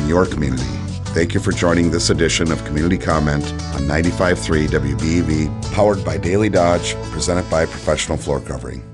in your community. Thank you for joining this edition of Community Comment on 95.3 WBEV, powered by Daily Dodge, presented by Professional Floor Covering.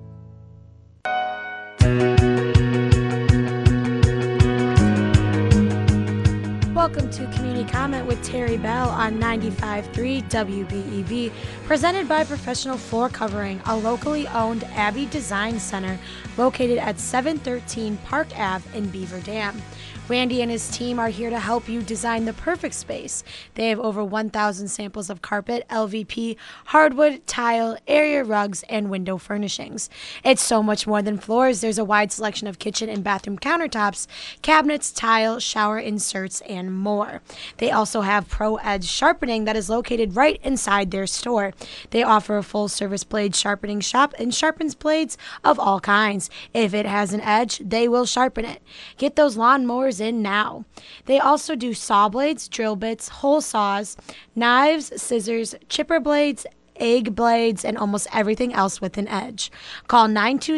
Welcome to Community Comment with Terry Bell on 95.3 WBEV, presented by Professional Floor Covering, a locally owned Abbey Design Center located at 713 Park Ave in Beaver Dam. Randy and his team are here to help you design the perfect space. They have over 1,000 samples of carpet, LVP, hardwood, tile, area rugs, and window furnishings. It's so much more than floors. There's a wide selection of kitchen and bathroom countertops, cabinets, tile, shower inserts, and more. They also have Pro Edge sharpening that is located right inside their store. They offer a full-service blade sharpening shop and sharpens blades of all kinds. If it has an edge, they will sharpen it. Get those lawnmowers in now. They also do saw blades, drill bits, hole saws, knives, scissors, chipper blades, egg blades, and almost everything else with an edge. Call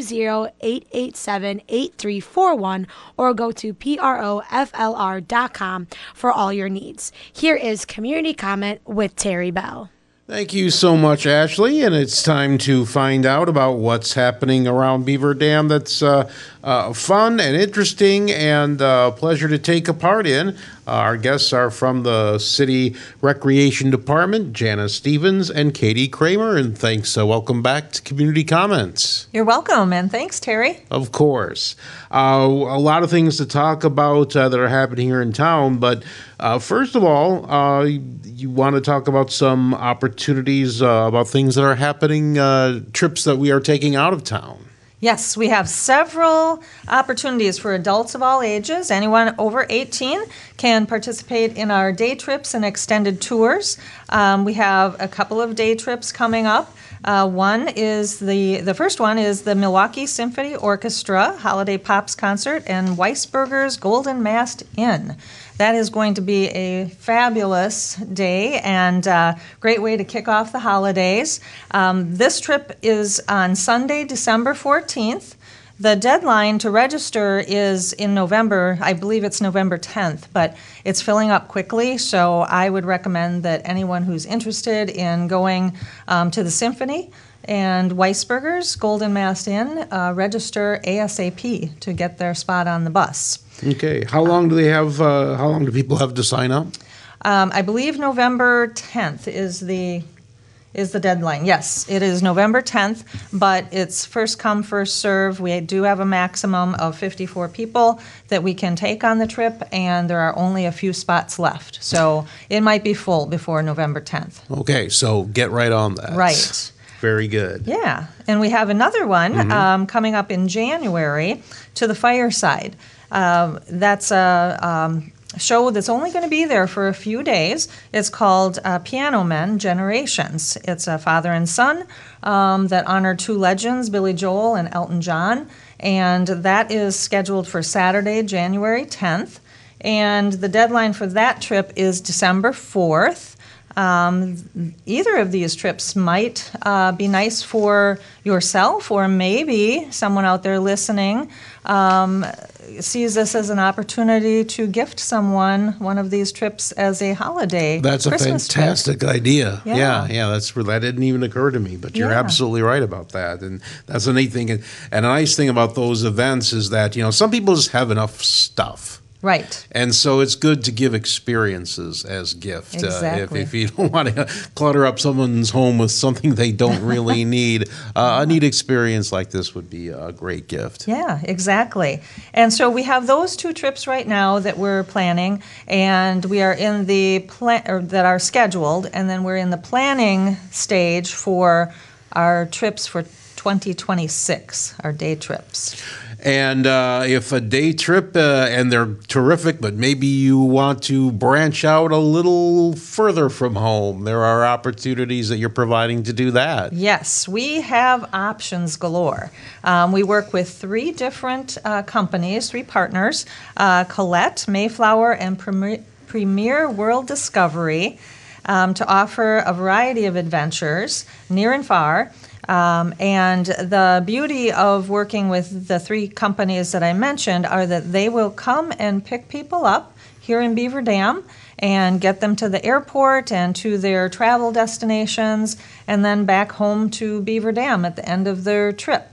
920-887-8341 or go to proflr.com for all your needs. Here is Community Comment with Terry Bell. Thank you so much, Ashley, and it's time to find out about what's happening around Beaver Dam that's fun and interesting and a pleasure to take a part in. Our guests are from the City Recreation Department, Jana Stevens and Katie Kramer, and thanks. Welcome back to Community Comments. You're welcome, and thanks, Terry. Of course. A lot of things to talk about that are happening here in town, but first of all, you want to talk about some opportunities about things that are happening, trips that we are taking out of town. Yes, we have several opportunities for adults of all ages. Anyone over 18 can participate in our day trips and extended tours. We have a couple of day trips coming up. One is the first one is the Milwaukee Symphony Orchestra Holiday Pops Concert and Weisberger's Golden Mast Inn. That is going to be a fabulous day and great way to kick off the holidays. This trip is on Sunday, December 14th. The deadline to register is in November. I believe it's November 10th, but it's filling up quickly, so I would recommend that anyone who's interested in going to the Symphony and Weisberger's Golden Mast Inn register ASAP to get their spot on the bus. Okay. How long do they have? How long do people have to sign up? I believe November 10th is the deadline. Yes, it is November 10th, but it's first come, first serve. We do have a maximum of 54 people that we can take on the trip, and there are only a few spots left. So it might be full before November 10th. Okay, so get right on that. Right. Very good. Yeah, and we have another one coming up in January to the Fireside. That's a show that's only going to be there for a few days. It's called Piano Men Generations. It's a father and son that honor two legends, Billy Joel and Elton John, and that is scheduled for Saturday, January 10th. And the deadline for that trip is December 4th. Either of these trips might be nice for yourself, or maybe someone out there listening sees this as an opportunity to gift someone one of these trips as a holiday. That's Christmas a fantastic trip. idea. Yeah. That didn't even occur to me, but you're absolutely right about that. And that's a neat thing. And a nice thing about those events is that, some people just have enough stuff. Right. And so it's good to give experiences as gift. Exactly. If you don't want to clutter up someone's home with something they don't really need, a neat experience like this would be a great gift. Yeah, exactly. And so we have those two trips right now that we're planning, and we are in the that are scheduled, and then we're in the planning stage for our trips for 2026, our day trips. And if a day trip, and they're terrific, but maybe you want to branch out a little further from home, there are opportunities that you're providing to do that. Yes, we have options galore. We work with three different companies, three partners, Colette, Mayflower, and Premier World Discovery, to offer a variety of adventures near and far. And the beauty of working with the 3 companies that I mentioned are that they will come and pick people up here in Beaver Dam and get them to the airport and to their travel destinations, and then back home to Beaver Dam at the end of their trip.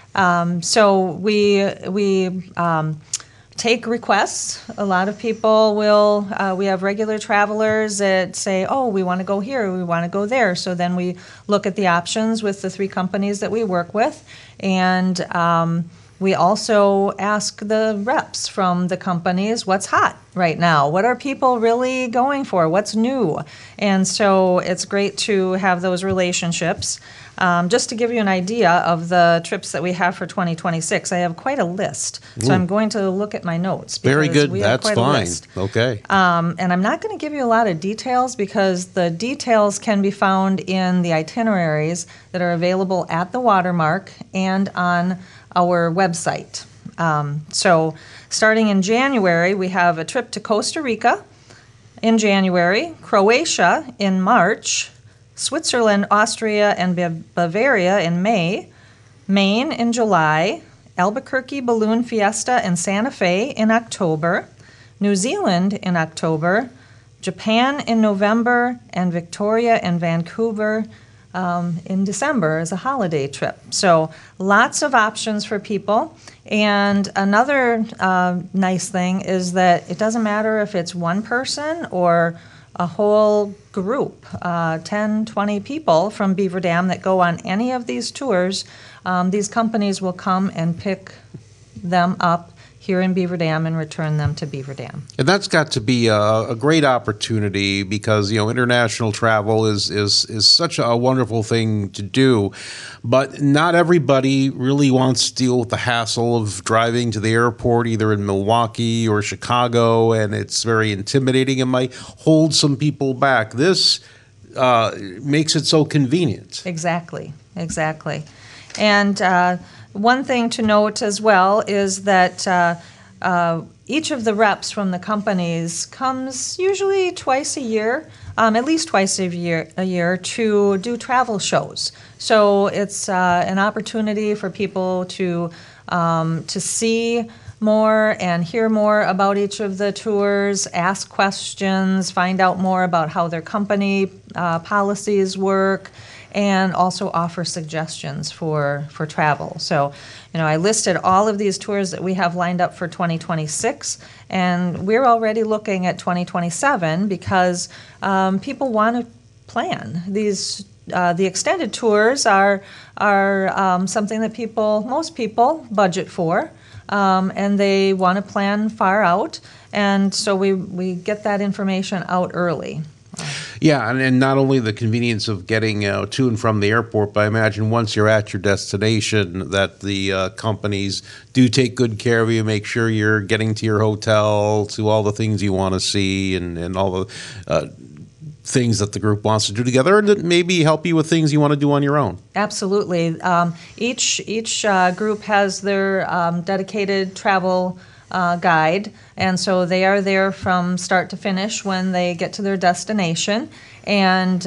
So we take requests. A lot of people will, we have regular travelers that say, oh, we want to go here, we want to go there. So then we look at the options with the 3 companies that we work with. And we also ask the reps from the companies, what's hot right now? What are people really going for? What's new? And so it's great to have those relationships. Just to give you an idea of the trips that we have for 2026, I have quite a list. So I'm going to look at my notes. Very good. We have That's quite a fine. list. Okay. And I'm not going to give you a lot of details because the details can be found in the itineraries that are available at the Watermark and on our website. So starting in January, we have a trip to Costa Rica in January, Croatia in March, Switzerland, Austria, and Bavaria in May, Maine in July, Albuquerque Balloon Fiesta and Santa Fe in October, New Zealand in October, Japan in November, and Victoria and Vancouver in December as a holiday trip. So lots of options for people. And another nice thing is that it doesn't matter if it's one person or a whole group, 10, 20 people from Beaver Dam that go on any of these tours. These companies will come and pick them up here in Beaver Dam and return them to Beaver Dam. And that's got to be a great opportunity because, international travel is such a wonderful thing to do. But not everybody really wants to deal with the hassle of driving to the airport, either in Milwaukee or Chicago, and it's very intimidating and might hold some people back. This makes it so convenient. Exactly. And one thing to note as well is that each of the reps from the companies comes usually twice a year, at least twice a year to do travel shows. So it's an opportunity for people to see more and hear more about each of the tours, ask questions, find out more about how their company policies work, and also offer suggestions for travel. So, I listed all of these tours that we have lined up for 2026, and we're already looking at 2027 because people want to plan. These the extended tours are something that most people budget for, and they want to plan far out, and so we get that information out early. Yeah, and not only the convenience of getting to and from the airport, but I imagine once you're at your destination that the companies do take good care of you, make sure you're getting to your hotel, to all the things you want to see, and all the things that the group wants to do together, and maybe help you with things you want to do on your own. Absolutely. Each group has their dedicated travel guide, and so they are there from start to finish when they get to their destination, and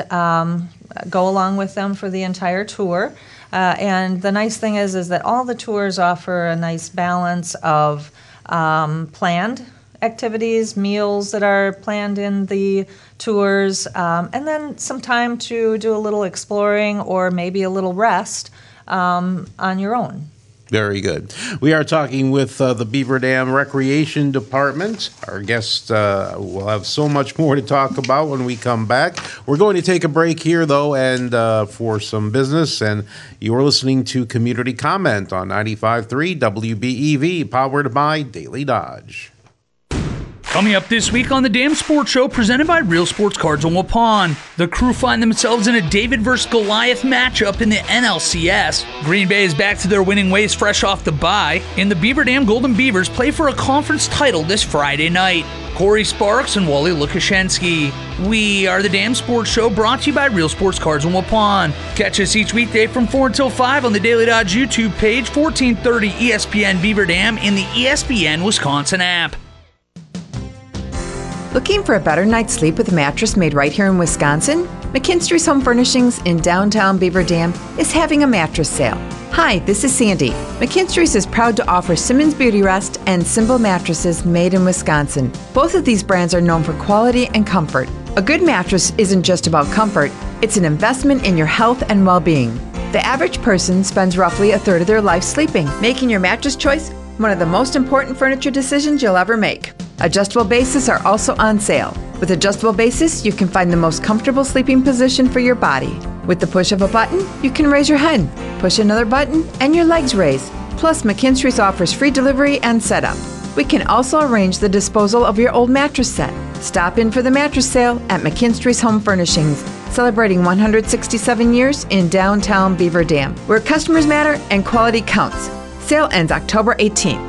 go along with them for the entire tour. And the nice thing is that all the tours offer a nice balance of planned activities, meals that are planned in the tours, and then some time to do a little exploring or maybe a little rest on your own. Very good. We are talking with the Beaver Dam Recreation Department. Our guest will have so much more to talk about when we come back. We're going to take a break here, though, and for some business. And you're listening to Community Comment on 95.3 WBEV, powered by Daily Dodge. Coming up this week on the Dam Sports Show, presented by Real Sports Cards on Waupun. The Crew find themselves in a David versus Goliath matchup in the NLCS. Green Bay is back to their winning ways fresh off the bye, and the Beaver Dam Golden Beavers play for a conference title this Friday night. Corey Sparks and Wally Lukashensky. We are the Dam Sports Show, brought to you by Real Sports Cards on Waupun. Catch us each weekday from 4 until 5 on the Daily Dodge YouTube page, 1430 ESPN Beaver Dam, in the ESPN Wisconsin app. Looking for a better night's sleep with a mattress made right here in Wisconsin? McKinstry's Home Furnishings in downtown Beaver Dam is having a mattress sale. Hi, this is Sandy. McKinstry's is proud to offer Simmons Beauty Rest and Symbol mattresses made in Wisconsin. Both of these brands are known for quality and comfort. A good mattress isn't just about comfort, it's an investment in your health and well-being. The average person spends roughly a third of their life sleeping, making your mattress choice one of the most important furniture decisions you'll ever make. Adjustable bases are also on sale. With adjustable bases, you can find the most comfortable sleeping position for your body. With the push of a button, you can raise your head. Push another button, and your legs raise. Plus, McKinstry's offers free delivery and setup. We can also arrange the disposal of your old mattress set. Stop in for the mattress sale at McKinstry's Home Furnishings, celebrating 167 years in downtown Beaver Dam, where customers matter and quality counts. Sale ends October 18th.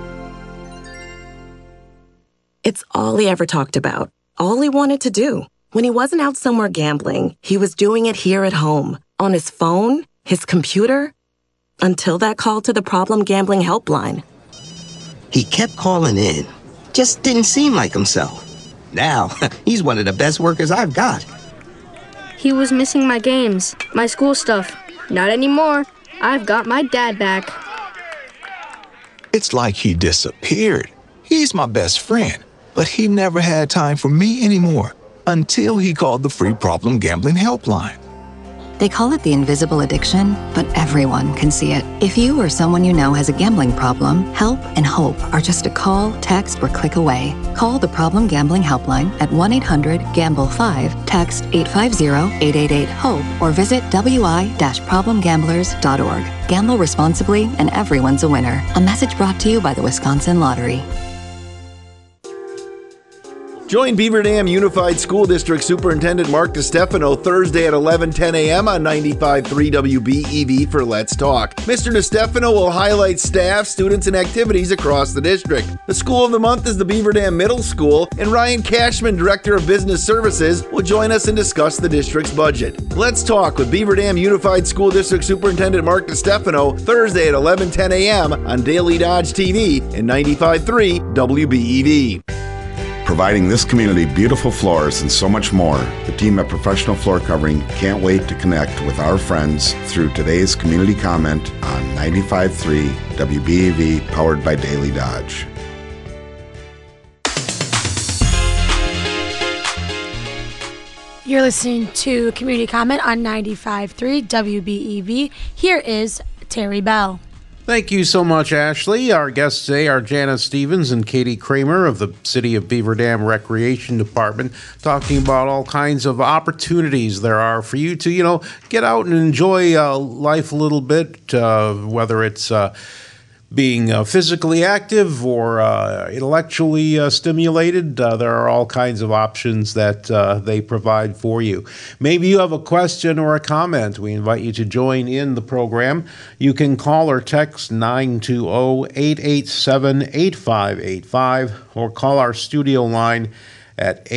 It's all he ever talked about, all he wanted to do. When he wasn't out somewhere gambling, he was doing it here at home, on his phone, his computer, until that call to the Problem Gambling Helpline. He kept calling in, just didn't seem like himself. Now, he's one of the best workers I've got. He was missing my games, my school stuff. Not anymore. I've got my dad back. It's like he disappeared. He's my best friend, but he never had time for me anymore until he called the free Problem Gambling Helpline. They call it the invisible addiction, but everyone can see it. If you or someone you know has a gambling problem, help and hope are just a call, text, or click away. Call the Problem Gambling Helpline at 1-800-GAMBLE-5, text 850-888-HOPE, or visit wi-problemgamblers.org. Gamble responsibly, and everyone's a winner. A message brought to you by the Wisconsin Lottery. Join Beaver Dam Unified School District Superintendent Mark DeStefano Thursday at 11:10 a.m. on 95.3 WBEV for Let's Talk. Mr. DeStefano will highlight staff, students, and activities across the district. The School of the Month is the Beaver Dam Middle School, and Ryan Cashman, Director of Business Services, will join us and discuss the district's budget. Let's Talk with Beaver Dam Unified School District Superintendent Mark DeStefano Thursday at 11:10 a.m. on Daily Dodge TV and 95.3 WBEV. Providing this community beautiful floors and so much more, the team at Professional Floor Covering can't wait to connect with our friends through today's community comment on 95.3 WBEV, powered by Daily Dodge. You're listening to Community Comment on 95.3 WBEV. Here is Terry Bell. Thank you so much, Ashley. Our guests today are Janice Stevens and Katie Kramer of the City of Beaver Dam Recreation Department, talking about all kinds of opportunities there are for you to, get out and enjoy life a little bit, whether it's being physically active or intellectually stimulated. There are all kinds of options that they provide for you. Maybe you have a question or a comment. We invite you to join in the program. You can call or text 920-887-8585 or call our studio line at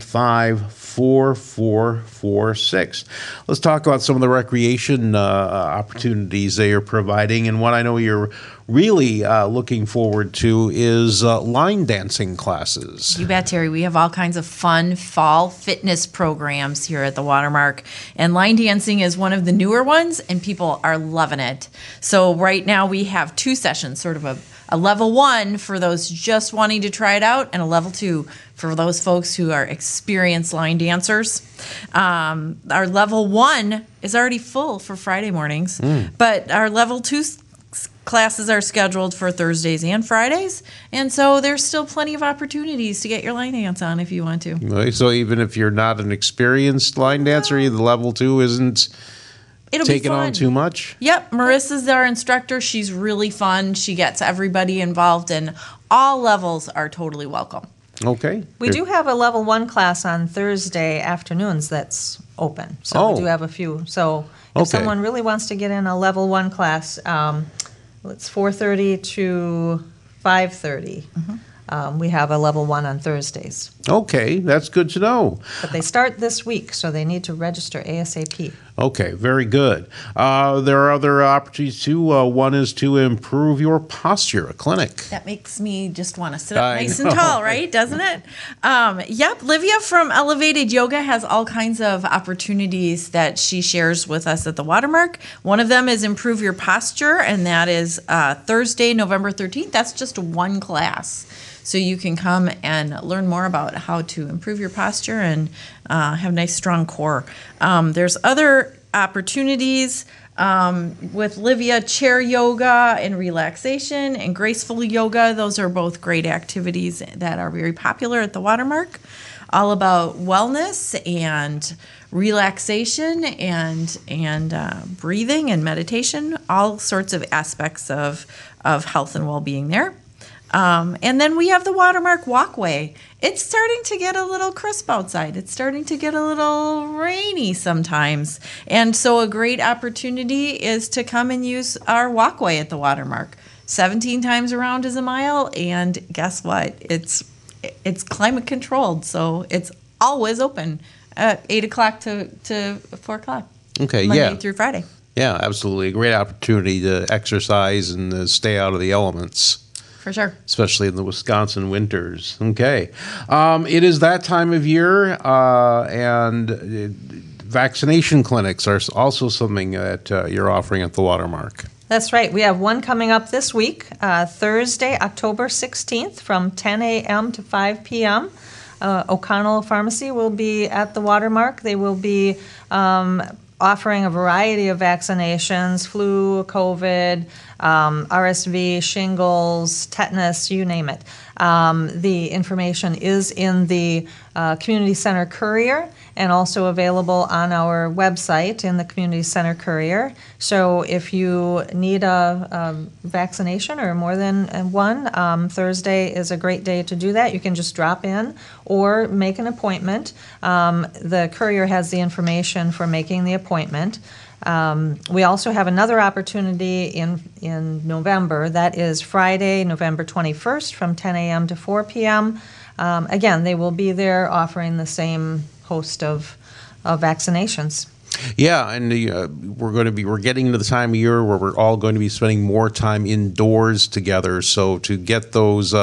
885-4446. Let's talk about some of the recreation opportunities they are providing. And what I know you're really looking forward to is line dancing classes. You bet, Terry. We have all kinds of fun fall fitness programs here at the Watermark. And line dancing is one of the newer ones, and people are loving it. So right now we have 2 sessions, sort of a level 1 for those just wanting to try it out, and a level 2 for those folks who are experienced line dancers. Our level 1 is already full for Friday mornings, but our level 2 classes are scheduled for Thursdays and Fridays, and so there's still plenty of opportunities to get your line dance on if you want to. Right, so even if you're not an experienced line dancer, the level 2 isn't taking on too much? Yep, Marissa's our instructor. She's really fun. She gets everybody involved, and all levels are totally welcome. Okay. We do have a level 1 class on Thursday afternoons that's open. So we do have a few. So if someone really wants to get in a level 1 class, it's 4:30 to 5:30. We have a level 1 on Thursdays. Okay, that's good to know. But they start this week, so they need to register ASAP. Okay, very good. There are other opportunities too. One is to improve your posture, a clinic. That makes me just want to sit up nice and tall, right? Doesn't it? Yep. Livia from Elevated Yoga has all kinds of opportunities that she shares with us at the Watermark. One of them is improve your posture, and that is Thursday, November 13th. That's just one class. So you can come and learn more about how to improve your posture and have a nice, strong core. There's other opportunities with Livia, chair yoga and relaxation and graceful yoga. Those are both great activities that are very popular at the Watermark. All about wellness and relaxation and breathing and meditation. All sorts of aspects of health and well-being there. And then we have the Watermark Walkway. It's starting to get a little crisp outside. It's starting to get a little rainy sometimes. And so a great opportunity is to come and use our walkway at the Watermark. 17 times around is a mile, and guess what? It's climate controlled, so it's always open at 8 o'clock to 4 o'clock. Okay, Monday through Friday. Yeah, absolutely. A great opportunity to exercise and stay out of the elements. For sure. Especially in the Wisconsin winters. Okay. It is that time of year, and vaccination clinics are also something that you're offering at the Watermark. That's right. We have one coming up this week, Thursday, October 16th from 10 a.m. to 5 p.m. O'Connell Pharmacy will be at the Watermark. They will be offering a variety of vaccinations, flu, COVID, RSV, shingles, tetanus, you name it. The information is in the Community Center Courier and also available on our website in the Community Center Courier. So if you need a vaccination or more than one, Thursday is a great day to do that. You can just drop in or make an appointment. The Courier has the information for making the appointment. We also have another opportunity in November. That is Friday, November 21st from 10 a.m. to 4 p.m. Again, they will be there offering the same host of vaccinations. Yeah, and we're getting into the time of year where we're all going to be spending more time indoors together. So to get those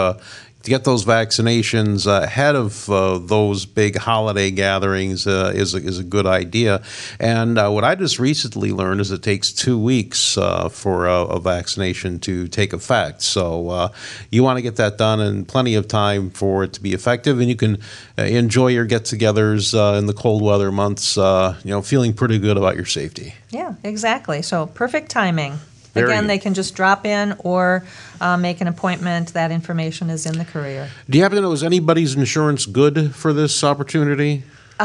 vaccinations ahead of those big holiday gatherings is a good idea. And what I just recently learned is it takes 2 weeks for a vaccination to take effect. So you want to get that done in plenty of time for it to be effective, and you can enjoy your get-togethers in the cold weather months, feeling pretty good about your safety. Yeah, exactly. So perfect timing. Very Again, good. they can just drop in or make an appointment. That information is in the Courier. Do you happen to know, is anybody's insurance good for this opportunity?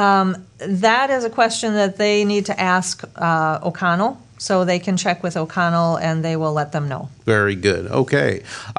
That is a question that they need to ask O'Connell, so they can check with O'Connell and they will let them know. Very good. Okay.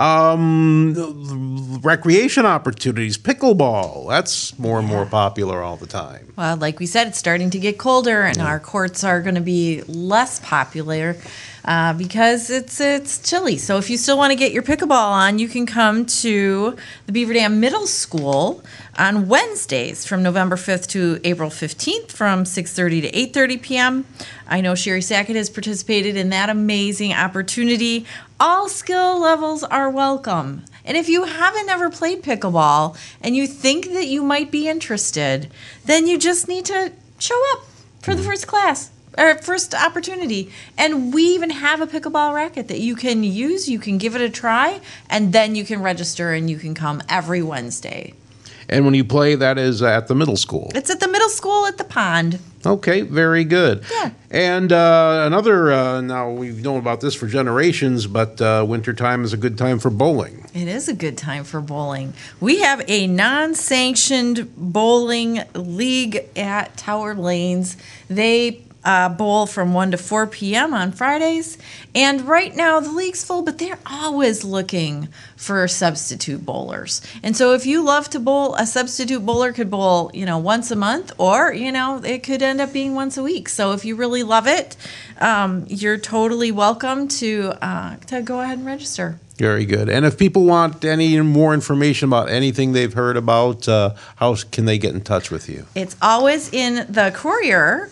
Recreation opportunities, pickleball. That's more and more popular all the time. Well, like we said, it's starting to get colder, and our courts are going to be less popular because it's chilly. So if you still want to get your pickleball on, you can come to the Beaver Dam Middle School on Wednesdays from November 5th to April 15th from 6:30 to 8:30 p.m. I know Sherry Sackett has participated in that amazing opportunity. All skill levels are welcome. And if you haven't ever played pickleball and you think that you might be interested, then you just need to show up for the first class or first opportunity. And we even have a pickleball racket that you can use. You can give it a try, and then you can register and you can come every Wednesday. And when you play, that is at the middle school. It's at the middle school at the pond. Okay, very good. Yeah. And now we've known about this for generations, but wintertime is a good time for bowling. It is a good time for bowling. We have a non-sanctioned bowling league at Tower Lanes. They bowl from 1 to 4 p.m. on Fridays. And right now the league's full, but they're always looking for substitute bowlers. And so if you love to bowl, a substitute bowler could bowl, once a month, or, it could end up being once a week. So if you really love it, you're totally welcome to go ahead and register. Very good. And if people want any more information about anything they've heard about, how can they get in touch with you? It's always in the Courier.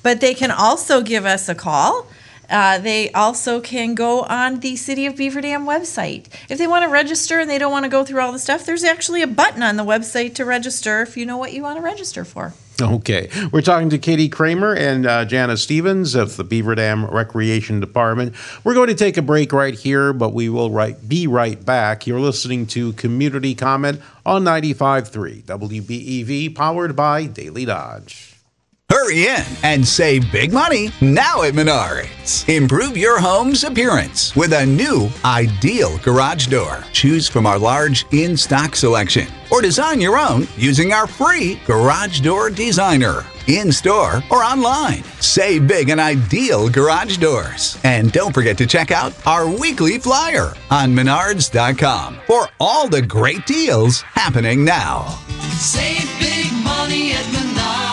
but they can also give us a call. They also can go on the City of Beaver Dam website. If they want to register and they don't want to go through all the stuff, there's actually a button on the website to register if you know what you want to register for. Okay. We're talking to Katie Kramer and Janice Stevens of the Beaver Dam Recreation Department. We're going to take a break right here, but we will be right back. You're listening to Community Comment on 95.3 WBEV, powered by Daily Dodge. Hurry in and save big money now at Menards. Improve your home's appearance with a new Ideal garage door. Choose from our large in-stock selection or design your own using our free Garage Door Designer. In-store or online. Save big on Ideal garage doors. And don't forget to check out our weekly flyer on Menards.com for all the great deals happening now. Save big money at Menards.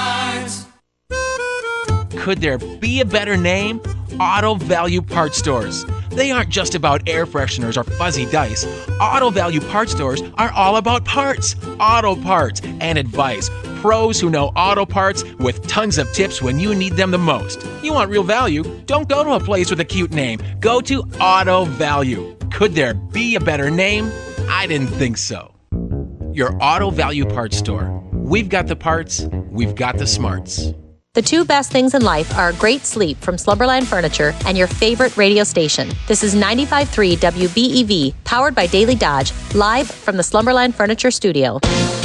Could there be a better name? Auto Value Parts Stores. They aren't just about air fresheners or fuzzy dice. Auto Value Parts Stores are all about parts, auto parts, and advice. Pros who know auto parts with tons of tips when you need them the most. You want real value? Don't go to a place with a cute name. Go to Auto Value. Could there be a better name? I didn't think so. Your Auto Value Parts Store. We've got the parts, we've got the smarts. The two best things in life are great sleep from Slumberland Furniture and your favorite radio station. This is 95.3 WBEV, powered by Daily Dodge, live from the Slumberland Furniture studio.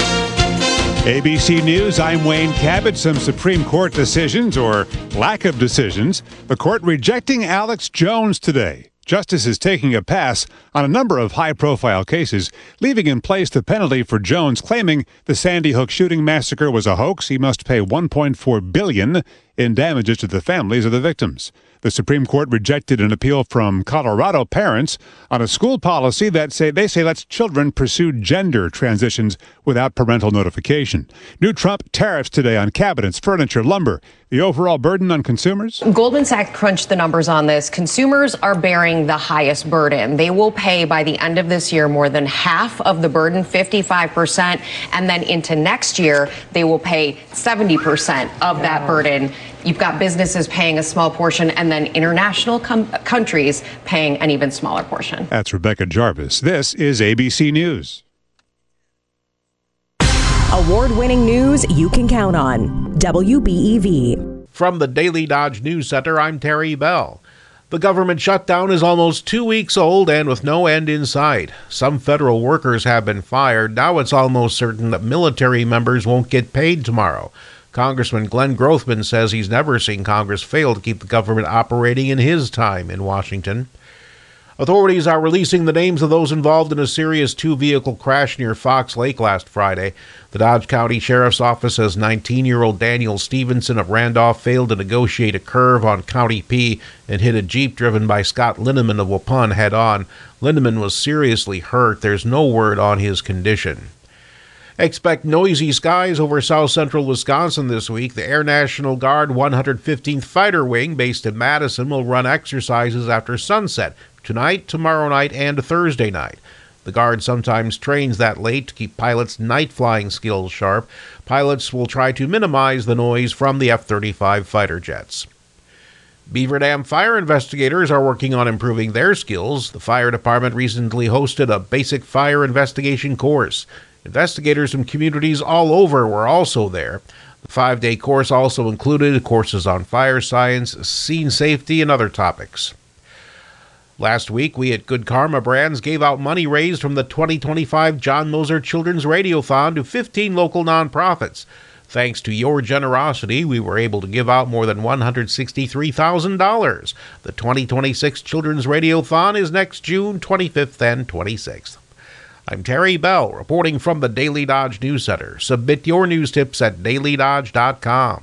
ABC News, I'm Wayne Cabot. Some Supreme Court decisions, or lack of decisions. The court rejecting Alex Jones today. Justice is taking a pass on a number of high-profile cases, leaving in place the penalty for Jones claiming the Sandy Hook shooting massacre was a hoax. He must pay $1.4 billion in damages to the families of the victims. The Supreme Court rejected an appeal from Colorado parents on a school policy that say lets children pursue gender transitions without parental notification. New Trump tariffs today on cabinets, furniture, lumber. The overall burden on consumers? Goldman Sachs crunched the numbers on this. Consumers are bearing the highest burden. They will pay by the end of this year more than half of the burden, 55%, and then into next year they will pay 70% of that burden. You've got businesses paying a small portion and then international countries paying an even smaller portion. That's Rebecca Jarvis. This is ABC News. Award-winning news you can count on. WBEV. From the Daily Dodge News Center, I'm Terry Bell. The government shutdown is almost 2 weeks old and with no end in sight. Some federal workers have been fired. Now it's almost certain that military members won't get paid tomorrow. Congressman Glenn Grothman says he's never seen Congress fail to keep the government operating in his time in Washington. Authorities are releasing the names of those involved in a serious two-vehicle crash near Fox Lake last Friday. The Dodge County Sheriff's Office says 19-year-old Daniel Stevenson of Randolph failed to negotiate a curve on County P and hit a Jeep driven by Scott Lindeman of Waupun head-on. Lindeman was seriously hurt. There's no word on his condition. Expect noisy skies over south-central Wisconsin this week. The Air National Guard 115th Fighter Wing, based in Madison, will run exercises after sunset tonight, tomorrow night, and Thursday night. The Guard sometimes trains that late to keep pilots' night flying skills sharp. Pilots will try to minimize the noise from the F-35 fighter jets. Beaver Dam fire investigators are working on improving their skills. The fire department recently hosted a basic fire investigation course. Investigators from communities all over were also there. The 5-day course also included courses on fire science, scene safety, and other topics. Last week, we at Good Karma Brands gave out money raised from the 2025 John Moser Children's Radiothon to 15 local nonprofits. Thanks to your generosity, we were able to give out more than $163,000. The 2026 Children's Radiothon is next June 25th and 26th. I'm Terry Bell, reporting from the Daily Dodge News Center. Submit your news tips at dailydodge.com.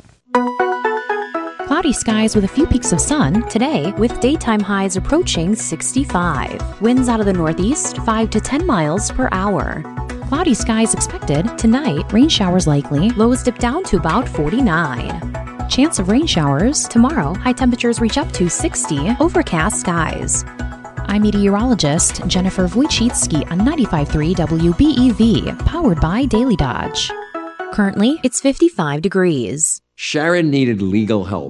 Cloudy skies with a few peaks of sun today, with daytime highs approaching 65. Winds out of the northeast 5 to 10 miles per hour. Cloudy skies expected tonight. Rain showers likely. Lows dip down to about 49. Chance of rain showers tomorrow. High temperatures reach up to 60. Overcast skies. I'm meteorologist Jennifer Wojcicki on 95.3 WBEV, powered by Daily Dodge. Currently, it's 55 degrees. Sharon needed legal help.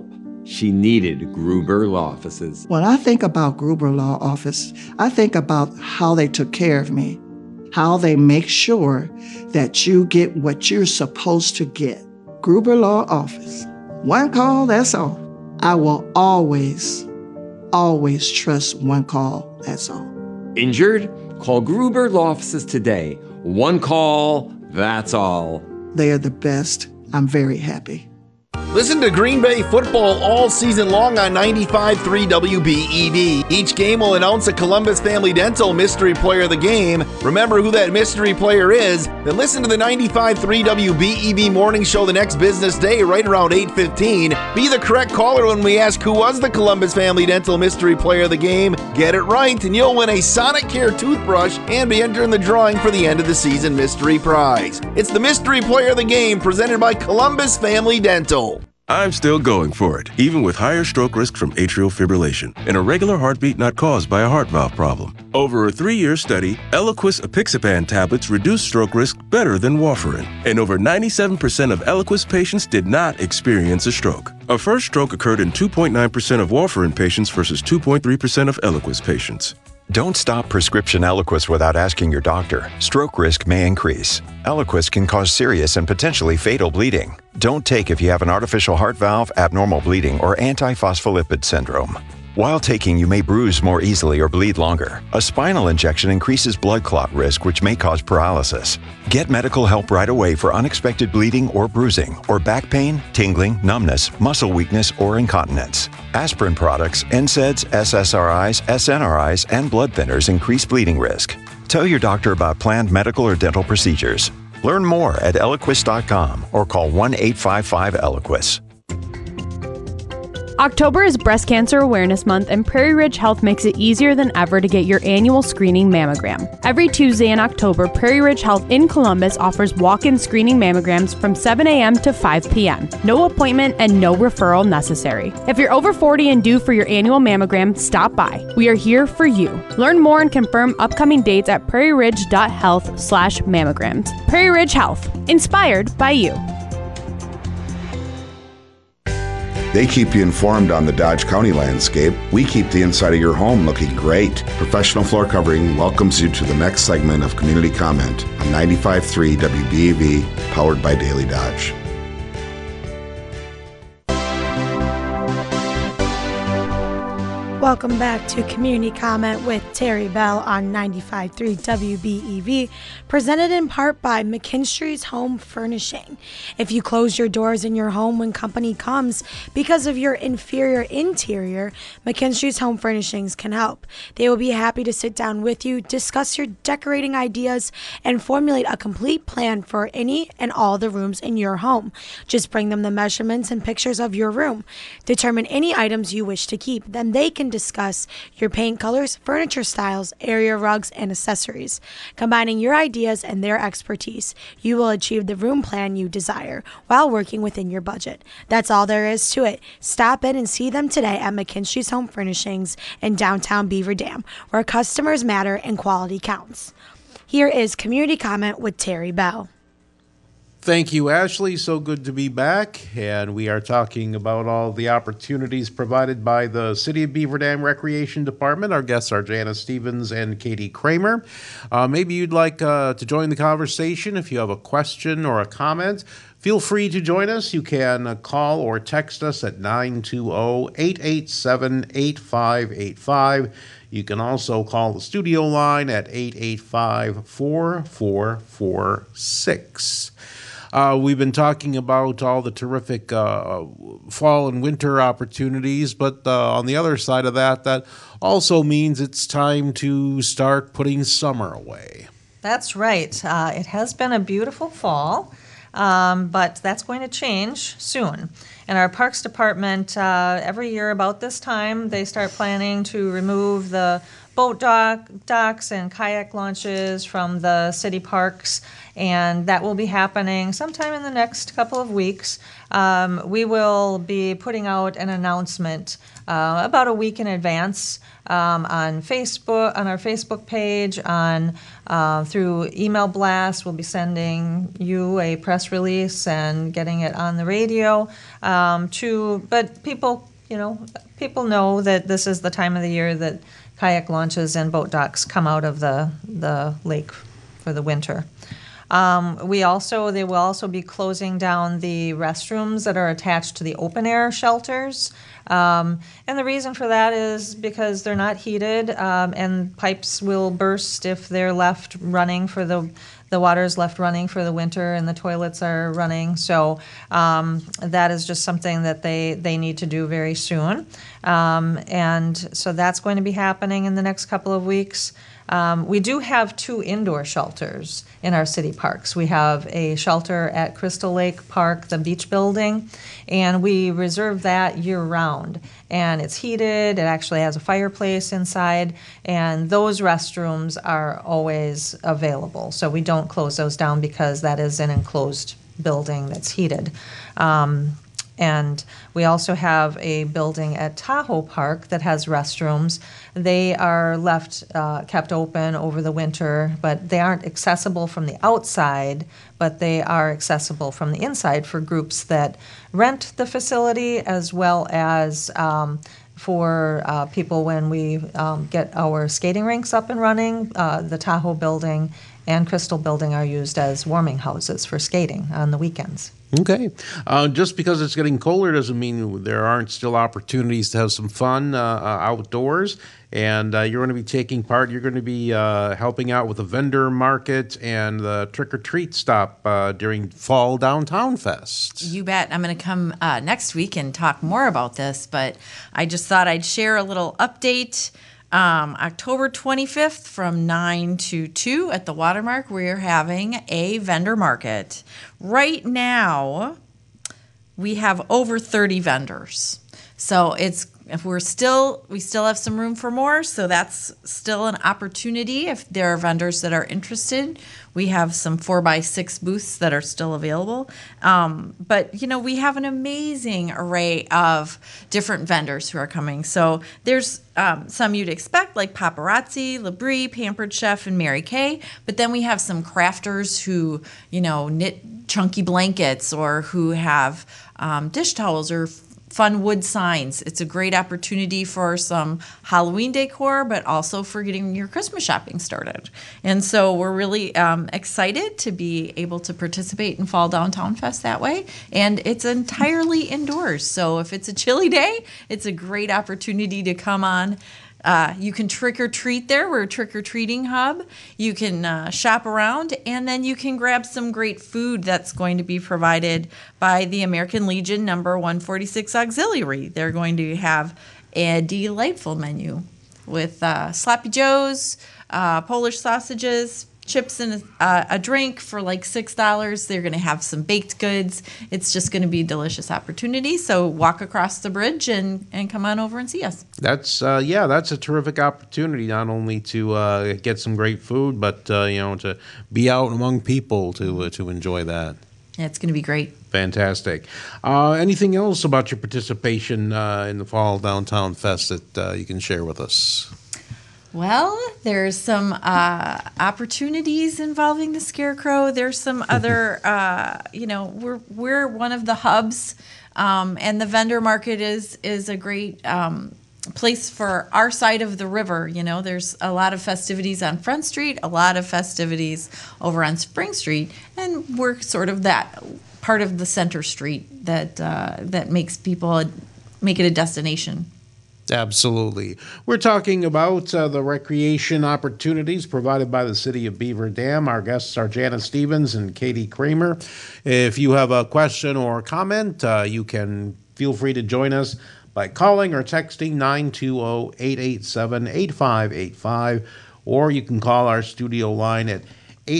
she needed Gruber Law Offices. When I think about Gruber Law Office, I think about how they took care of me, how they make sure that you get what you're supposed to get. Gruber Law Office. One call, that's all. I will always trust one call, that's all. Injured? Call Gruber Law Offices today. One call, that's all. They are the best. I'm very happy. Listen to Green Bay football all season long on 95.3 WBEV. Each game will announce a Columbus Family Dental Mystery Player of the Game. Remember who that mystery player is, then listen to the 95.3 WBEV morning show the next business day right around 8:15. Be the correct caller when we ask who was the Columbus Family Dental Mystery Player of the Game. Get it right and you'll win a Sonicare toothbrush and be entered in the drawing for the end of the season mystery prize. It's the Mystery Player of the Game presented by Columbus Family Dental. I'm still going for it, even with higher stroke risk from atrial fibrillation, an irregular heartbeat not caused by a heart valve problem. Over a 3-year study, Eliquis apixaban tablets reduced stroke risk better than warfarin, and over 97% of Eliquis patients did not experience a stroke. A first stroke occurred in 2.9% of warfarin patients versus 2.3% of Eliquis patients. Don't stop prescription Eliquis without asking your doctor. Stroke risk may increase. Eliquis can cause serious and potentially fatal bleeding. Don't take if you have an artificial heart valve, abnormal bleeding, or antiphospholipid syndrome. While taking, you may bruise more easily or bleed longer. A spinal injection increases blood clot risk, which may cause paralysis. Get medical help right away for unexpected bleeding or bruising, or back pain, tingling, numbness, muscle weakness, or incontinence. Aspirin products, NSAIDs, SSRIs, SNRIs, and blood thinners increase bleeding risk. Tell your doctor about planned medical or dental procedures. Learn more at Eliquis.com or call 1-855-ELIQUIS. October is Breast Cancer Awareness Month, and Prairie Ridge Health makes it easier than ever to get your annual screening mammogram. Every Tuesday in October, Prairie Ridge Health in Columbus offers walk-in screening mammograms from 7 a.m. to 5 p.m. No appointment and no referral necessary. If you're over 40 and due for your annual mammogram, stop by. We are here for you. Learn more and confirm upcoming dates at prairieridge.health/mammograms. Prairie Ridge Health, inspired by you. They keep you informed on the Dodge County landscape. We keep the inside of your home looking great. Professional Floor Covering welcomes you to the next segment of Community Comment on 95.3 WBEV, powered by Daily Dodge. Welcome back to Community Comment with Terry Bell on 95.3 WBEV, presented in part by McKinstry's Home Furnishing. If you close your doors in your home when company comes because of your inferior interior, McKinstry's Home Furnishings can help. They will be happy to sit down with you, discuss your decorating ideas, and formulate a complete plan for any and all the rooms in your home. Just bring them the measurements and pictures of your room. Determine any items you wish to keep. Then they can discuss your paint colors, furniture styles, area rugs, and accessories. Combining your ideas and their expertise, you will achieve the room plan you desire while working within your budget. That's all there is to it. Stop in and see them today at McKinstry's Home Furnishings in downtown Beaver Dam, where customers matter and quality counts. Here is Community Comment with Terry Bell. Thank you, Ashley. So good to be back. And we are talking about all the opportunities provided by the City of Beaver Dam Recreation Department. Our guests are Janice Stevens and Katie Kramer. Maybe you'd like to join the conversation. If you have a question or a comment, feel free to join us. You can call or text us at 920-887-8585. You can also call the studio line at 885-4446. We've been talking about all the terrific fall and winter opportunities, but on the other side of that, that also means it's time to start putting summer away. That's right. It has been a beautiful fall, but that's going to change soon. And our Parks Department, every year about this time, they start planning to remove the boat docks and kayak launches from the city parks, and that will be happening sometime in the next couple of weeks. We will be putting out an announcement about a week in advance on Facebook, on our Facebook page, through email blast. We'll be sending you a press release and getting it on the radio. But people people know that this is the time of the year that kayak launches and boat docks come out of the lake for the winter. They will also be closing down the restrooms that are attached to the open air shelters. And the reason for that is because they're not heated, and pipes will burst if they're left running for the water is left running for the winter and the toilets are running. So that is just something that they need to do very soon. And so that's going to be happening in the next couple of weeks. We do have 2 indoor shelters in our city parks. We have a shelter at Crystal Lake Park, the beach building, and we reserve that year-round. And it's heated, it actually has a fireplace inside, and those restrooms are always available. So we don't close those down because that is an enclosed building that's heated. And we also have a building at Tahoe Park that has restrooms. They are kept open over the winter, but they aren't accessible from the outside, but they are accessible from the inside for groups that rent the facility, as well as for people when we get our skating rinks up and running. The Tahoe building and Crystal building are used as warming houses for skating on the weekends. Okay. Just because it's getting colder doesn't mean there aren't still opportunities to have some fun outdoors. And you're going to be taking part. You're going to be helping out with the vendor market and the trick-or-treat stop during Fall Downtown Fest. You bet. I'm going to come next week and talk more about this, but I just thought I'd share a little update. October 25th from 9 to 2 at the Watermark, we're having a vendor market. Right now, we have over 30 vendors. So we still have some room for more, so that's still an opportunity if there are vendors that are interested. We have some 4x6 booths that are still available. But, we have an amazing array of different vendors who are coming. So there's some you'd expect, like Paparazzi, Labrie, Pampered Chef, and Mary Kay. But then we have some crafters who, knit chunky blankets or who have dish towels or fun wood signs. It's a great opportunity for some Halloween decor, but also for getting your Christmas shopping started. And so we're really excited to be able to participate in Fall Downtown Fest that way. And it's entirely indoors. So if it's a chilly day, it's a great opportunity to come on. You can trick or treat there. We're a trick or treating hub. You can shop around, and then you can grab some great food that's going to be provided by the American Legion number 146 Auxiliary. They're going to have a delightful menu with Sloppy Joes, Polish sausages, chips and a drink for like $6. They're going to have some baked goods. It's just going to be a delicious opportunity. So walk across the bridge and come on over and see us. That's a terrific opportunity, not only to get some great food, but to be out among people to enjoy that. Yeah, it's going to be great. Fantastic. Anything else about your participation in the Fall Downtown Fest that you can share with us? Well, there's some opportunities involving the Scarecrow. There's some other, we're one of the hubs, and the vendor market is a great place for our side of the river. There's a lot of festivities on Front Street, a lot of festivities over on Spring Street, and we're sort of that part of the center street that makes people make it a destination. Absolutely. We're talking about the recreation opportunities provided by the City of Beaver Dam. Our guests are Janice Stevens and Katie Kramer. If you have a question or comment, you can feel free to join us by calling or texting 920-887-8585, or you can call our studio line at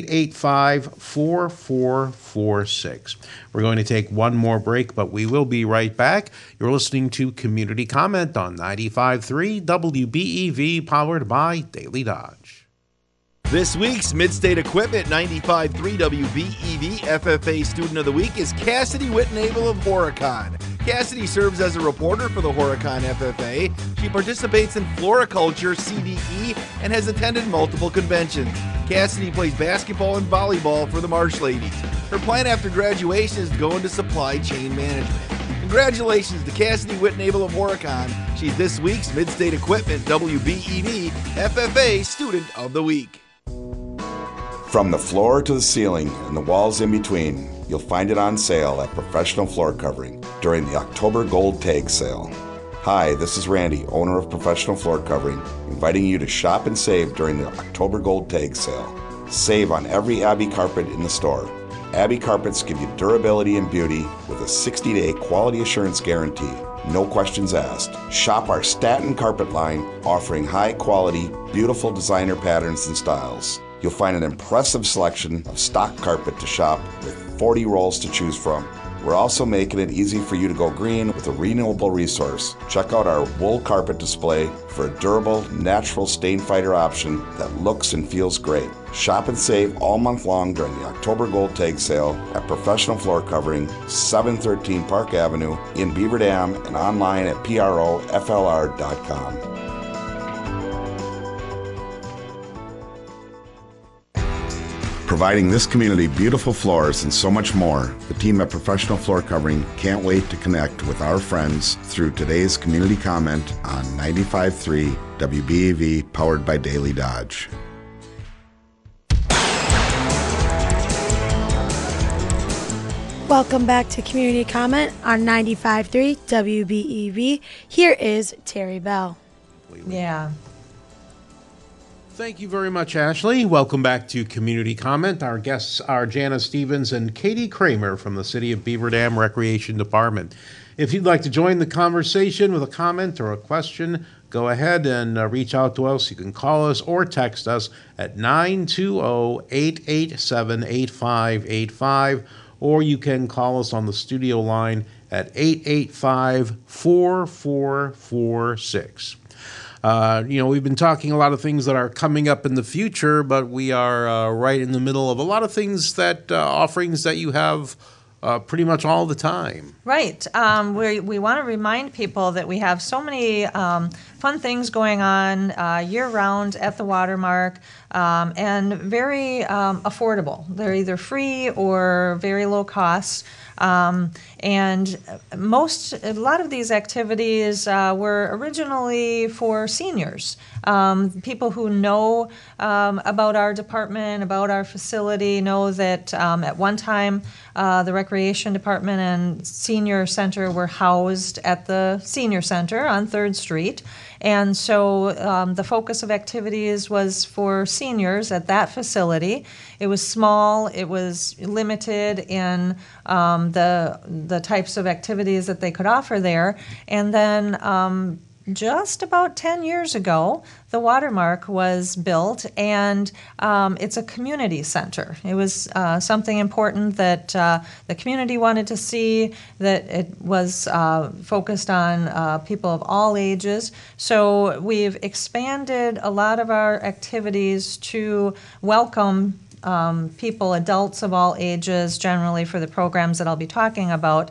885-4446. We're going to take one more break, but we will be right back. You're listening to Community Comment on 95.3 WBEV, powered by Daily Dodge. This week's Midstate Equipment 95.3 WBEV FFA Student of the Week is Cassidy Whitnable of Horicon. Cassidy serves as a reporter for the Horicon FFA. She participates in floriculture, CDE, and has attended multiple conventions. Cassidy plays basketball and volleyball for the Marsh Ladies. Her plan after graduation is to go into supply chain management. Congratulations to Cassidy Whitnable of Horicon. She's this week's Midstate Equipment WBEV FFA Student of the Week. From the floor to the ceiling and the walls in between, you'll find it on sale at Professional Floor Covering during the October Gold Tag Sale. Hi, this is Randy, owner of Professional Floor Covering, inviting you to shop and save during the October Gold Tag Sale. Save on every Abbey carpet in the store. Abbey carpets give you durability and beauty with a 60-day quality assurance guarantee. No questions asked. Shop our Staten carpet line, offering high-quality, beautiful designer patterns and styles. You'll find an impressive selection of stock carpet to shop with 40 rolls to choose from. We're also making it easy for you to go green with a renewable resource. Check out our wool carpet display for a durable, natural stain fighter option that looks and feels great. Shop and save all month long during the October Gold Tag Sale at Professional Floor Covering, 713 Park Avenue in Beaver Dam, and online at proflr.com. Providing this community beautiful floors and so much more, the team at Professional Floor Covering can't wait to connect with our friends through today's community comment on 95.3 WBEV, powered by Daily Dodge. Welcome back to Community Comment on 95.3 WBEV. Here is Terry Bell. Yeah. Thank you very much, Ashley. Welcome back to Community Comment. Our guests are Jana Stevens and Katie Kramer from the City of Beaver Dam Recreation Department. If you'd like to join the conversation with a comment or a question, go ahead and reach out to us. You can call us or text us at 920-887-8585, or you can call us on the studio line at 885-4446. We've been talking a lot of things that are coming up in the future, but we are right in the middle of a lot of things that offerings that you have pretty much all the time. Right. We want to remind people that we have so many fun things going on year-round at the Watermark, and very affordable. They're either free or very low cost. And a lot of these activities were originally for seniors, people who know about our department, about our facility, know that at one time the Recreation Department and Senior Center were housed at the Senior Center on 3rd Street. And so the focus of activities was for seniors at that facility. It was small, it was limited in the types of activities that they could offer there. And then just about 10 years ago, the Watermark was built, and it's a community center. It was something important that the community wanted to see, that it was focused on people of all ages. So we've expanded a lot of our activities to welcome people, adults of all ages, generally for the programs that I'll be talking about.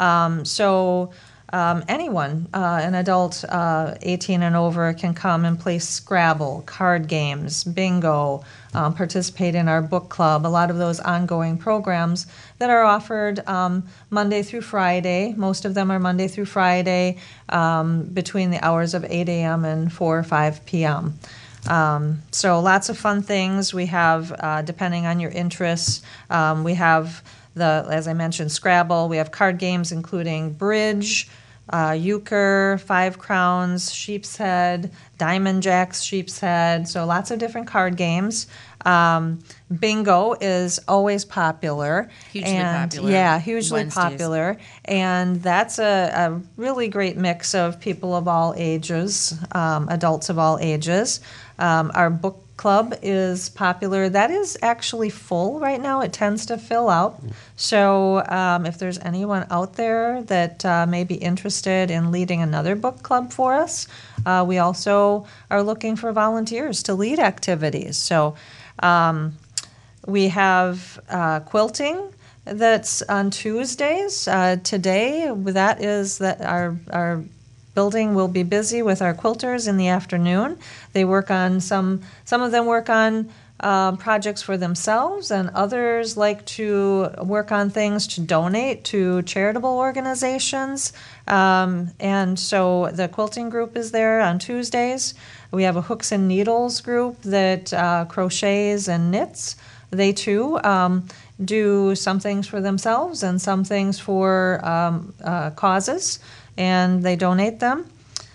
Anyone, an adult 18 and over, can come and play Scrabble, card games, bingo, participate in our book club, a lot of those ongoing programs that are offered Monday through Friday. Most of them are Monday through Friday between the hours of 8 a.m. and 4 or 5 p.m. So lots of fun things. We have, depending on your interests, we have as I mentioned, Scrabble. We have card games including Bridge, Euchre, Five Crowns, Sheep's Head, Diamond Jacks, Sheep's Head. So lots of different card games. Bingo is always popular. Hugely popular. Yeah, hugely Wednesdays. popular. And that's a really great mix of people of all ages, adults of all ages. Our book club is popular. That is actually full right now. It tends to fill out. So if there's anyone out there that may be interested in leading another book club for us, we also are looking for volunteers to lead activities. So we have quilting that's on Tuesdays. Today, that is that our building will be busy with our quilters in the afternoon. They work on some of them work on projects for themselves, and others like to work on things to donate to charitable organizations. And so the quilting group is there on Tuesdays. We have a hooks and needles group that crochets and knits. They too do some things for themselves and some things for causes, and they donate them.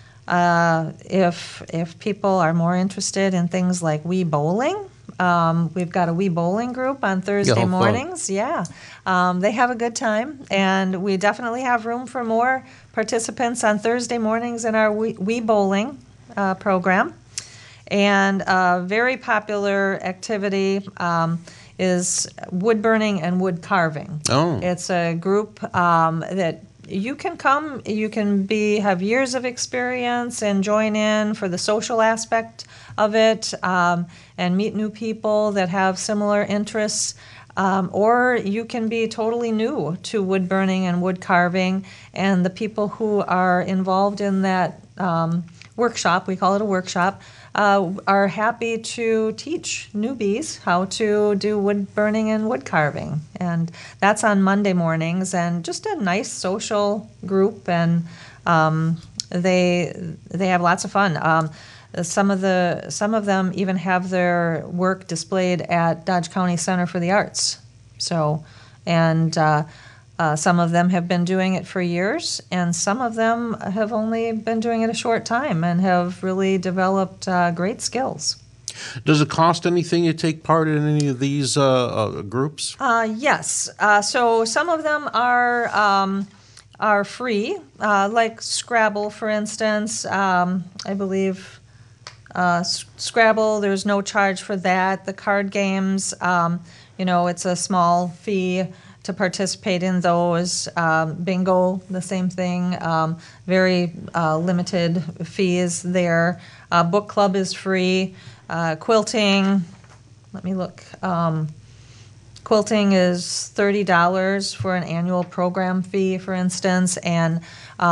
If people are more interested in things like Wii Bowling, we've got a Wii Bowling group on Thursday mornings. Yeah, they have a good time, and we definitely have room for more participants on Thursday mornings in our Wii Bowling program. And a very popular activity is wood burning and wood carving. Oh. It's a group that you can come, you can have years of experience and join in for the social aspect of it, and meet new people that have similar interests. Or you can be totally new to wood burning and wood carving, and the people who are involved in that workshop, we call it a workshop, are happy to teach newbies how to do wood burning and wood carving. And that's on Monday mornings, and just a nice social group, and they have lots of fun. Some of them even have their work displayed at Dodge County Center for the Arts. So, and some of them have been doing it for years, and some of them have only been doing it a short time and have really developed great skills. Does it cost anything to take part in any of these groups? Yes. So some of them are free, like Scrabble, for instance. I believe Scrabble, there's no charge for that. The card games, it's a small fee to participate in those. Bingo, the same thing. Very limited fees there. Book club is free. Quilting, let me look. Quilting is $30 for an annual program fee, for instance, and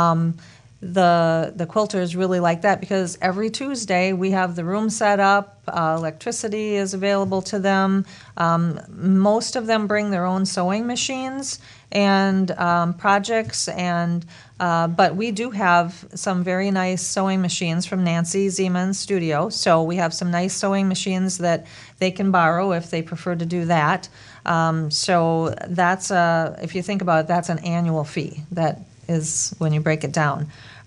the quilters really like that because every Tuesday we have the room set up, electricity is available to them. Most of them bring their own sewing machines and projects, and but we do have some very nice sewing machines from Nancy Zeman's studio. So we have some nice sewing machines that they can borrow if they prefer to do that. So that's if you think about it, that's an annual fee. That is when you break it down.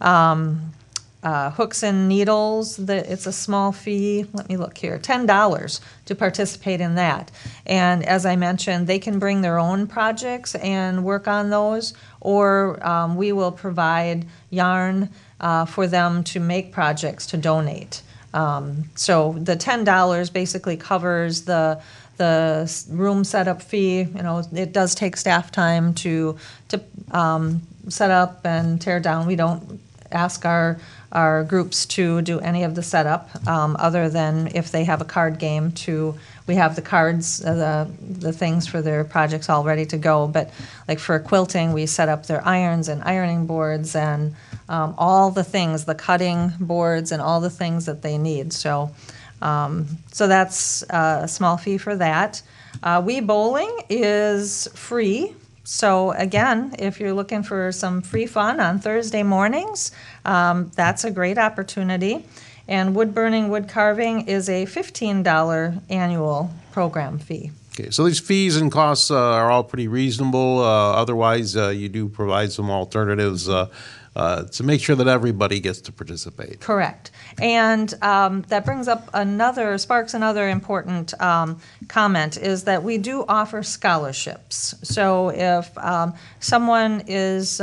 Hooks and needles, it's a small fee. Let me look here, $10 to participate in that. And as I mentioned, they can bring their own projects and work on those, or we will provide yarn for them to make projects to donate. So the $10 basically covers the room setup fee. It does take staff time to set up and tear down. We don't ask our groups to do any of the setup other than if they have a card game. We have the cards, the things for their projects all ready to go. But like for quilting, we set up their irons and ironing boards and all the things, the cutting boards and all the things that they need. So that's a small fee for that. Wii Bowling is free. So again, if you're looking for some free fun on Thursday mornings, that's a great opportunity. And wood burning, wood carving is a $15 annual program fee. Okay, so these fees and costs are all pretty reasonable. Otherwise, you do provide some alternatives to make sure that everybody gets to participate. Correct. And that sparks another important comment, is that we do offer scholarships. So if someone is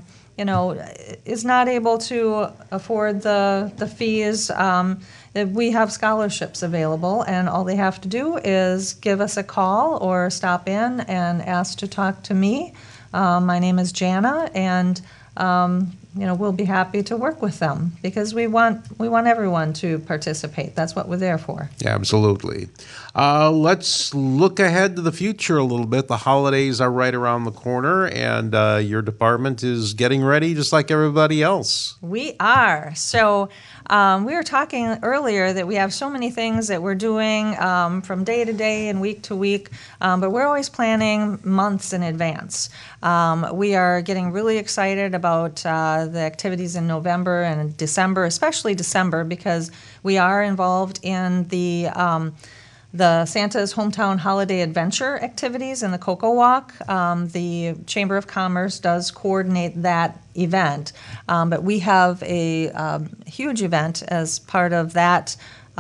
not able to afford the fees, we have scholarships available, and all they have to do is give us a call or stop in and ask to talk to me. My name is Jana, and we'll be happy to work with them because we want everyone to participate. That's what we're there for. Yeah, absolutely. Let's look ahead to the future a little bit. The holidays are right around the corner, and your department is getting ready just like everybody else. We are. So we were talking earlier that we have so many things that we're doing from day to day and week to week, but we're always planning months in advance. We are getting really excited about the activities in November and December, especially December, because we are involved in the Santa's Hometown Holiday Adventure activities and the Cocoa Walk. The Chamber of Commerce does coordinate that event, but we have a huge event as part of that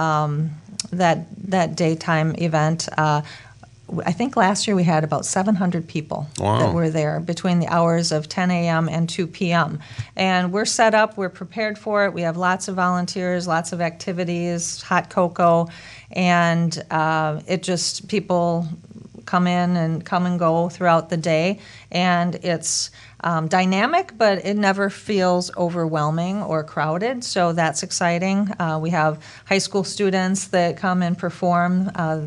that daytime event. I think last year we had about 700 people that were there between the hours of 10 a.m. and 2 p.m. And we're set up, we're prepared for it. We have lots of volunteers, lots of activities, hot cocoa, and people come in and come and go throughout the day. And it's dynamic, but it never feels overwhelming or crowded, so that's exciting. We have high school students that come and perform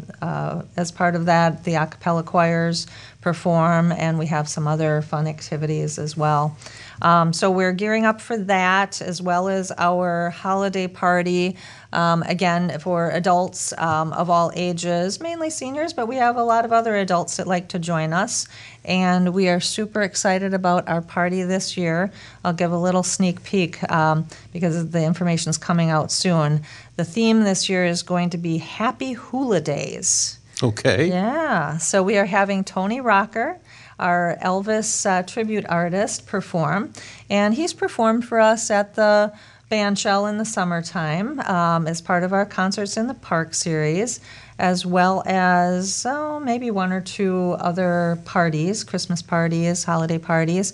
as part of that. The a cappella choirs perform, and we have some other fun activities as well. So we're gearing up for that, as well as our holiday party, again, for adults of all ages, mainly seniors, but we have a lot of other adults that like to join us. And we are super excited about our party this year. I'll give a little sneak peek because the information is coming out soon. The theme this year is going to be Happy Hula Days. Okay. Yeah. So we are having Tony Rocker, our Elvis tribute artist, perform. And he's performed for us at the Bandshell in the summertime as part of our Concerts in the Park series, as well as maybe one or two other parties, Christmas parties, holiday parties.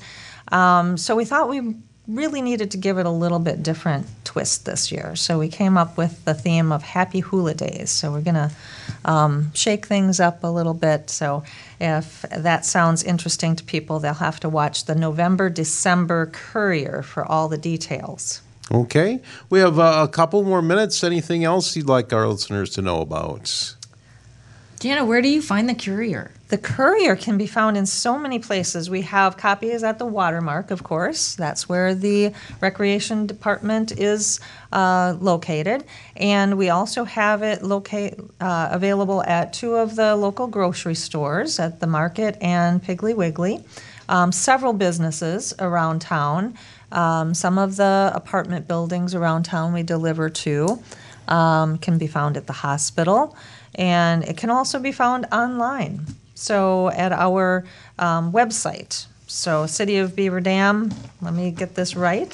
So we thought we really needed to give it a little bit different twist this year. So we came up with the theme of Happy Hula Days. So we're going to shake things up a little bit. So if that sounds interesting to people, they'll have to watch the November-December Courier for all the details. Okay. We have a couple more minutes. Anything else you'd like our listeners to know about? Jana, where do you find the Courier? The Courier can be found in so many places. We have copies at the Watermark, of course. That's where the Recreation Department is located. And we also have it available at two of the local grocery stores, at the Market and Piggly Wiggly. Several businesses around town. Some of the apartment buildings around town we deliver to can be found at the hospital. And it can also be found online. So at our website, so City of Beaver Dam, let me get this right.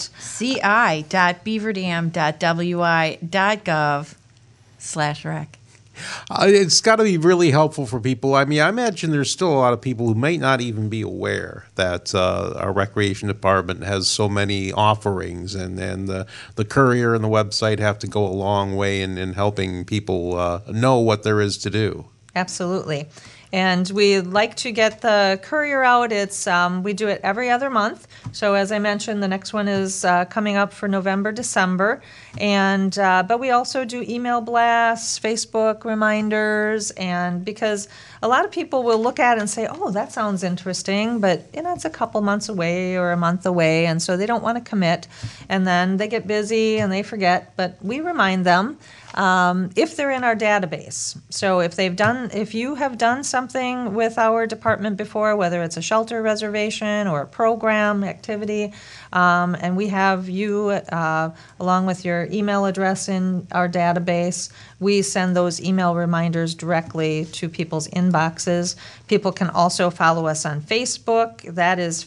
ci.beaverdam.wi.gov/rec. It's got to be really helpful for people. I mean, I imagine there's still a lot of people who may not even be aware that our recreation department has so many offerings, and the Courier and the website have to go a long way in helping people know what there is to do. Absolutely. And we like to get the Courier out. It's we do it every other month. So as I mentioned, the next one is coming up for November, December. And but we also do email blasts, Facebook reminders, and because a lot of people will look at it and say, "Oh, that sounds interesting," but it's a couple months away or a month away, and so they don't want to commit. And then they get busy and they forget. But we remind them. If they're in our database. So if you have done something with our department before, whether it's a shelter reservation or a program activity, and we have you along with your email address in our database, we send those email reminders directly to people's inboxes. People can also follow us on Facebook. That is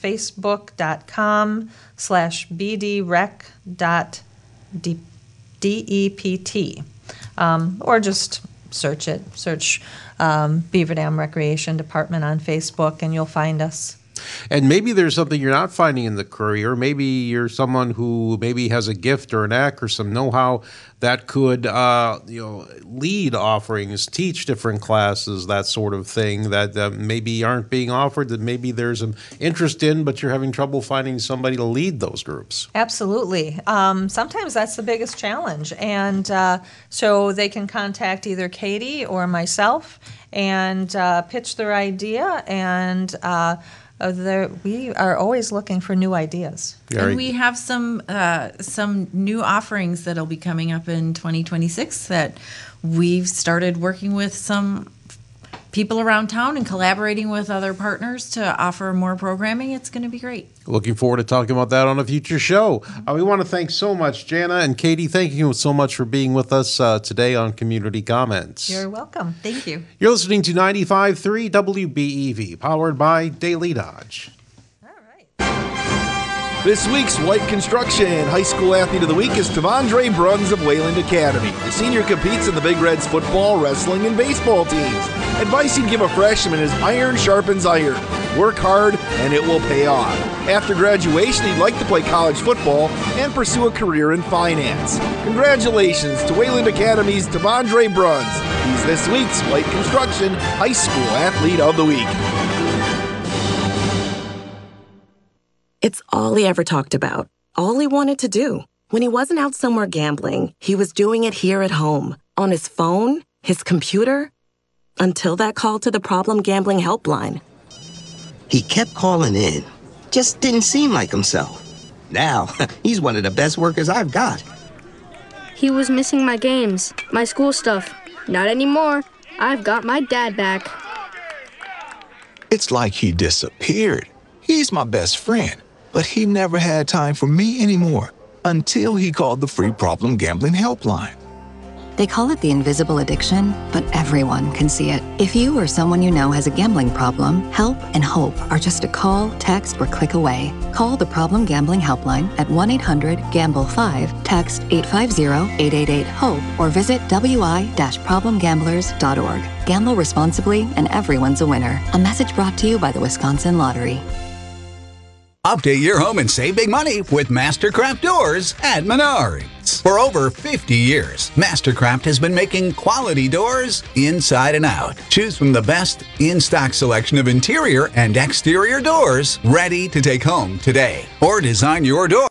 facebook.com/bdrec.dept. Or just search Beaver Dam Recreation Department on Facebook, and you'll find us. And maybe there's something you're not finding in the courier. Maybe you're someone who maybe has a gift or a knack or some know-how that could, lead offerings, teach different classes, that sort of thing that maybe aren't being offered, that maybe there's an interest in, but you're having trouble finding somebody to lead those groups. Absolutely. Sometimes that's the biggest challenge. And so they can contact either Katie or myself and pitch their idea, and we are always looking for new ideas. And we have some new offerings that'll be coming up in 2026 that we've started working with some people around town and collaborating with other partners to offer more programming. It's going to be great. Looking forward to talking about that on a future show. We want to thank so much Jana and Katie. Thank you so much for being with us today on Community Comments. You're welcome. Thank you. You're listening to 95.3 WBEV, powered by Daily Dodge. This week's White Construction High School Athlete of the Week is Tavondre Bruns of Wayland Academy. The senior competes in the Big Reds football, wrestling, and baseball teams. Advice he'd give a freshman is iron sharpens iron. Work hard and it will pay off. After graduation, he'd like to play college football and pursue a career in finance. Congratulations to Wayland Academy's Tavondre Bruns. He's this week's White Construction High School Athlete of the Week. It's all he ever talked about, all he wanted to do. When he wasn't out somewhere gambling, he was doing it here at home, on his phone, his computer, until that call to the Problem Gambling Helpline. He kept calling in, just didn't seem like himself. Now, he's one of the best workers I've got. He was missing my games, my school stuff. Not anymore. I've got my dad back. It's like he disappeared. He's my best friend. But he never had time for me anymore until he called the free Problem Gambling Helpline. They call it the invisible addiction, but everyone can see it. If you or someone you know has a gambling problem, help and hope are just a call, text, or click away. Call the Problem Gambling Helpline at 1-800-GAMBLE-5, text 850-888-HOPE, or visit wi-problemgamblers.org. Gamble responsibly and everyone's a winner. A message brought to you by the Wisconsin Lottery. Update your home and save big money with Mastercraft Doors at Menards. For over 50 years, Mastercraft has been making quality doors inside and out. Choose from the best in-stock selection of interior and exterior doors ready to take home today. Or design your door